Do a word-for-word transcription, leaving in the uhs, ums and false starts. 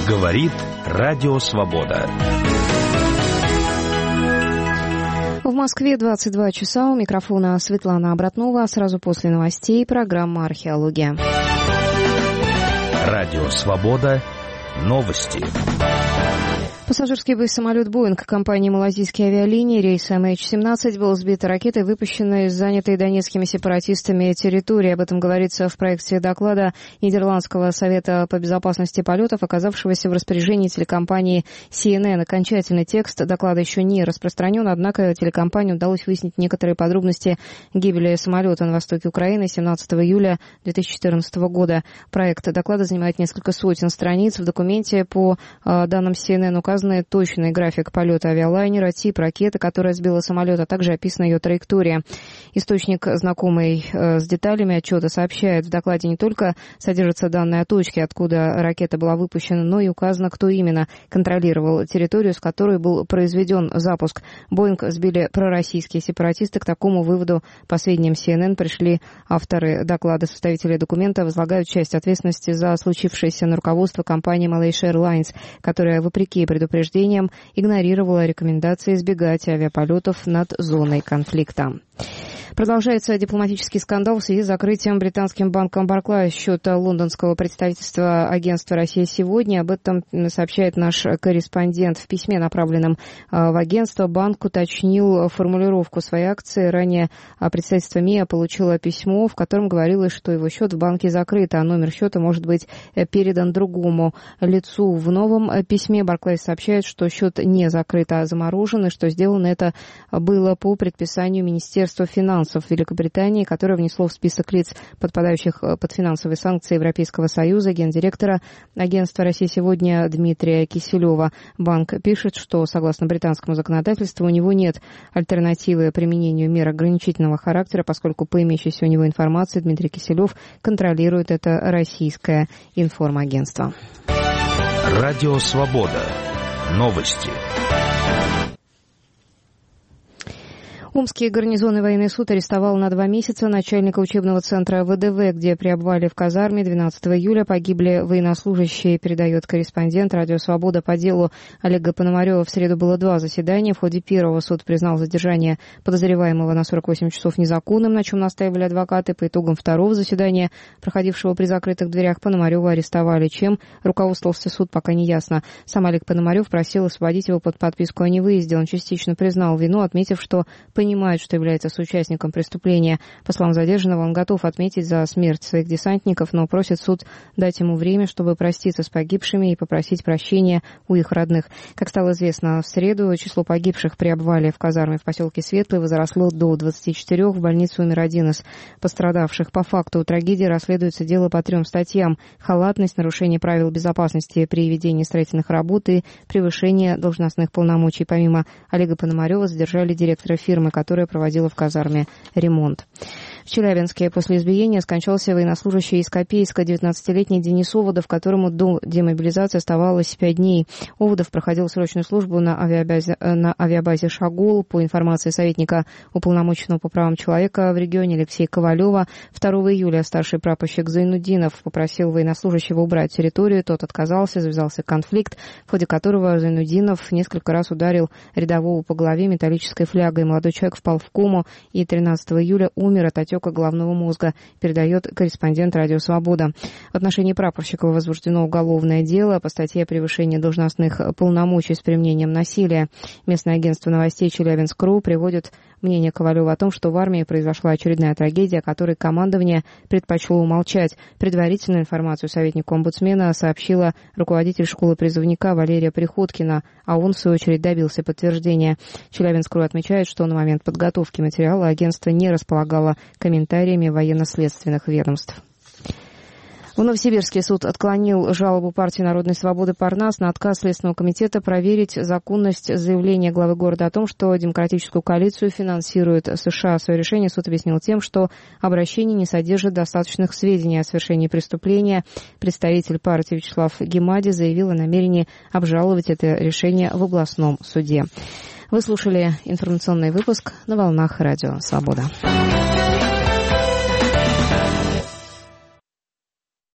Говорит Радио Свобода. В Москве двадцать два часа. У микрофона Светлана Обратнова. Сразу после новостей программа «Археология». Радио Свобода. Новости. Пассажирский самолет «Боинг» компании «Малайзийские авиалинии» рейс эм эйч семнадцать был сбит ракетой, выпущенной из занятой донецкими сепаратистами территории. Об этом говорится в проекте доклада Нидерландского совета по безопасности полетов, оказавшегося в распоряжении телекомпании си эн эн. Окончательный текст доклада еще не распространен, однако телекомпании удалось выяснить некоторые подробности гибели самолета на востоке Украины семнадцатого июля две тысячи четырнадцатого года. Проект доклада занимает несколько сотен страниц. В документе по э, данным си эн эн указано точный график полета авиалайнера, тип ракеты, которая сбила самолет, а также описана ее траектория. Источник, знакомый э, с деталями отчета, сообщает, в докладе не только содержатся данные о точке, откуда ракета была выпущена, но и указано, кто именно контролировал территорию, с которой был произведен запуск. «Боинг» сбили пророссийские сепаратисты. К такому выводу по сведениям си эн эн пришли авторы доклада. Составители документа возлагают часть ответственности за случившееся на руководство компании Malaysia Airlines, которая, вопреки предупреждениям, предупреждением игнорировала рекомендации избегать авиаполетов над зоной конфликта. Продолжается дипломатический скандал в связи с закрытием британским банком Barclays счета лондонского представительства агентства «Россия сегодня». Об этом сообщает наш корреспондент. В письме, направленном в агентство, банк уточнил формулировку своей акции. Ранее представительство МИА получило письмо, в котором говорилось, что его счет в банке закрыт, а номер счета может быть передан другому лицу. В новом письме Barclays сообщает, что счет не закрыт, а заморожен, и что сделано это было по предписанию Министерства финансов Великобритании, которое внесло в список лиц, подпадающих под финансовые санкции Европейского Союза, гендиректора агентства «Россия сегодня» Дмитрия Киселева. Банк пишет, что, согласно британскому законодательству, у него нет альтернативы применению мер ограничительного характера, поскольку по имеющейся у него информации Дмитрий Киселев контролирует это российское информагентство. Радио Свобода. Новости. Омский гарнизонный военный суд арестовал на два месяца начальника учебного центра вэ дэ вэ, где пребывали в казарме. двенадцатого июля погибли военнослужащие, передает корреспондент «Радио Свобода» по делу Олега Пономарева. В среду было два заседания. В ходе первого суд признал задержание подозреваемого на сорок восемь часов незаконным, на чем настаивали адвокаты. По итогам второго заседания, проходившего при закрытых дверях, Пономарева арестовали. Чем руководствовался суд, пока не ясно. Сам Олег Пономарев просил освободить его под подписку о невыезде. Он частично признал вину, отметив, что понимает, что является соучастником преступления. По словам задержанного, он готов отметить за смерть своих десантников, но просит суд дать ему время, чтобы проститься с погибшими и попросить прощения у их родных. Как стало известно, в среду число погибших при обвале в казарме в поселке Светлый возросло до двадцати четырёх. В больнице умер один из пострадавших. По факту трагедии расследуется дело по трем статьям: халатность, нарушение правил безопасности при ведении строительных работ и превышение должностных полномочий. Помимо Олега Пономарева задержали директора фирмы, которая проводила в казарме ремонт. В Челябинске после избиения скончался военнослужащий из Копейска, девятнадцатилетний Денис Оводов, которому до демобилизации оставалось пять дней. Оводов проходил срочную службу на авиабазе, на авиабазе «Шагол». По информации советника уполномоченного по правам человека в регионе Алексея Ковалева, второго июля старший прапорщик Зайнуддинов попросил военнослужащего убрать территорию. Тот отказался, завязался конфликт, в ходе которого Зайнуддинов несколько раз ударил рядового по голове металлической флягой. Молодой человек впал в кому и тринадцатого июля умер от отека головного мозга, передает корреспондент «Радио Свобода». В отношении прапорщикова возбуждено уголовное дело по статье о превышении должностных полномочий с применением насилия. Местное агентство новостей «Челябинск.ру» приводит мнение Ковалева о том, что в армии произошла очередная трагедия, о которой командование предпочло умолчать. Предварительную информацию советнику омбудсмена сообщила руководитель школы призывника Валерия Приходкина, а он, в свою очередь, добился подтверждения. Челябинск.ру отмечает, что на момент подготовки материала агентство не располагало комментариями военно-следственных ведомств. В Новосибирске суд отклонил жалобу партии Народной свободы «Парнас» на отказ Следственного комитета проверить законность заявления главы города о том, что демократическую коалицию финансирует США. Свое решение суд объяснил тем, что обращение не содержит достаточных сведений о совершении преступления. Представитель партии Вячеслав Гемади заявил о намерении обжаловать это решение в областном суде. Вы слушали информационный выпуск на волнах Радио Свобода.